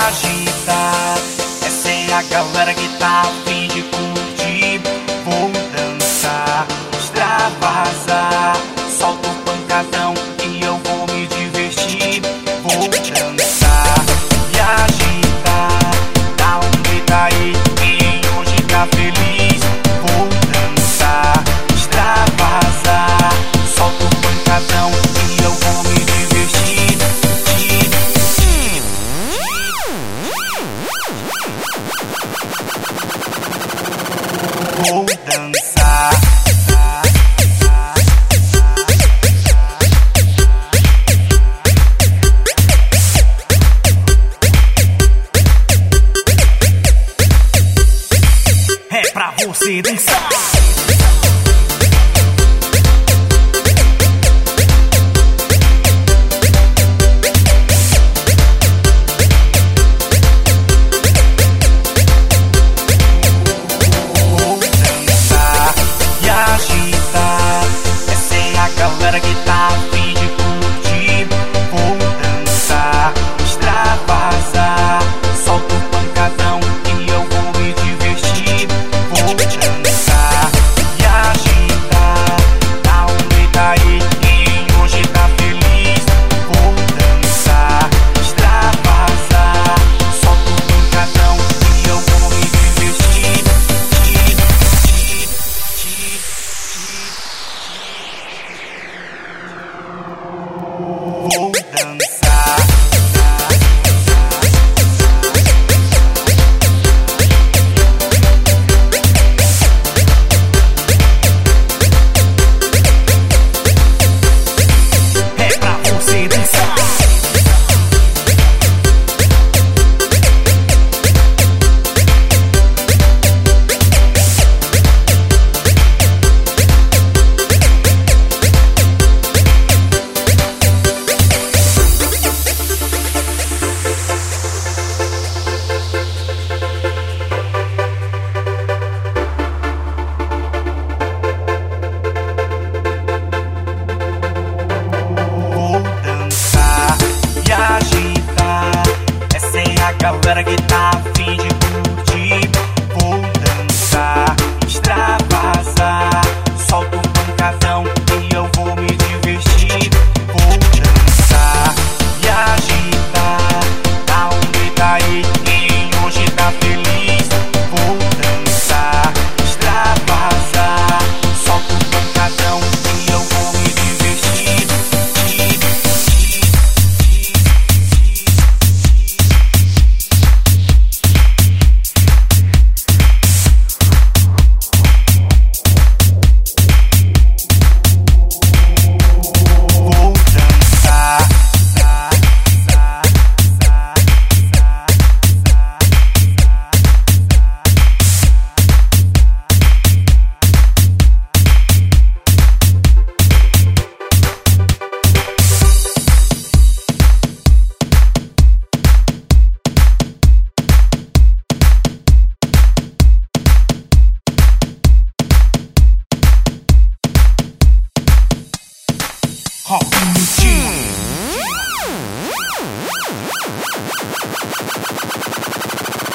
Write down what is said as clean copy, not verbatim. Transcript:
agitar. Essa é a galera que tá a fim de curtir. Vou dançar, extravasar, solto o pancadão e eu vou me divertir. Vou dançar e agitar, dá um grito aí quem hoje tá feliz. Vou dançar, extravasar, solto o pancadão e eu vou me divertir. Vou dançar. É pra você dançar. Galera que tá a fim de curtir. Vou dançar, extravasar, solto o pancadão e eu vou me divertir. Vou dançar e agitar, dá um grito aí quem hoje tá feliz. Vou dançar, extravasar, solto o pancadão e eu vou me divertir. Vou dançar. É pra você dançar. Galera que tá a fim de curtir. Vou dançar, extravasar, solto o pancadão e eu vou me divertir. Vou dançar e agitar, dá um grito aí quem hoje tá feliz. Vou dançar, extravasar, solto o pancadão e eu vou me divertir. Rock no time.